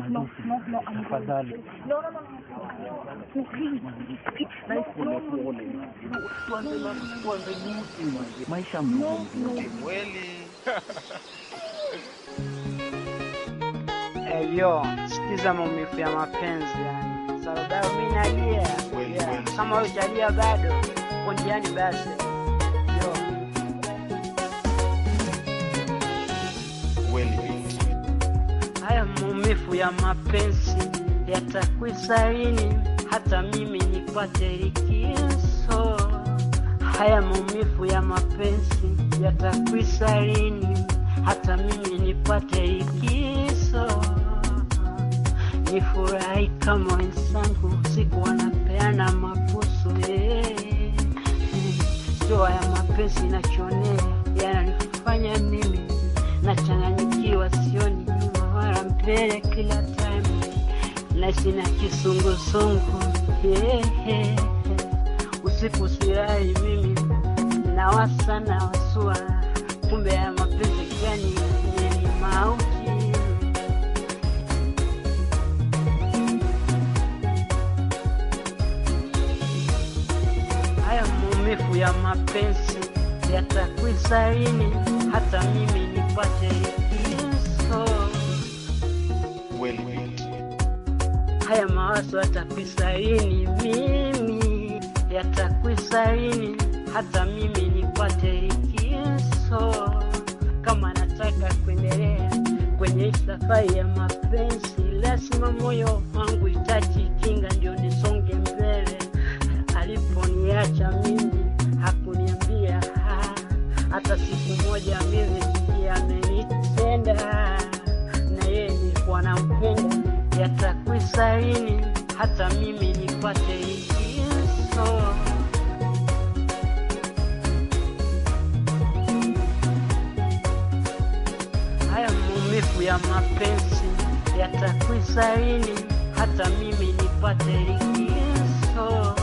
No, I'm Tafadhali. No. Please. Maisha Kweli. Yo, sikiza maumivu ya mapenzi yani. Sababu mimi nalia. Kama hujalia bado, uko njiani basi. Yo. Haya maumivu ya mapenzi yatakwisha lini hata mimi nipate likizo. Haya maumivu ya mapenzi yatakwisha lini hata mimi nipate likizo. Nifurahi kama wenzangu siku wanapeana mabusu. Sio ya mapenzi nachonea yananifanya mimi nachanganyikiwa, sioni nyuma wala mbele, kila time na sina kisungusungu. Usiku silali mimi nawasa na wasua, kumbe ya mapenzi gani ni mauti. Haya maumivu ya mapenzi yatakwisha lini hata mimi nipate likizo. Haya mawazo yatakwisha lini mimi, yatakwisha lini hata mimi nipate likizo. Kama nataka kuendelea kwenye safari ya mapenzi, lazima moyo wangu itaji kinga ndio nisonge mbele. Aliponiacha mimi hakuniambia hata siku moja mimi amenitenda, na yeye nilikuwa nampenda. Yatakwisha lini hata mimi nipate likizo. Haya maumivu ya mapenzi yatakwisha lini hata mimi nipate likizo.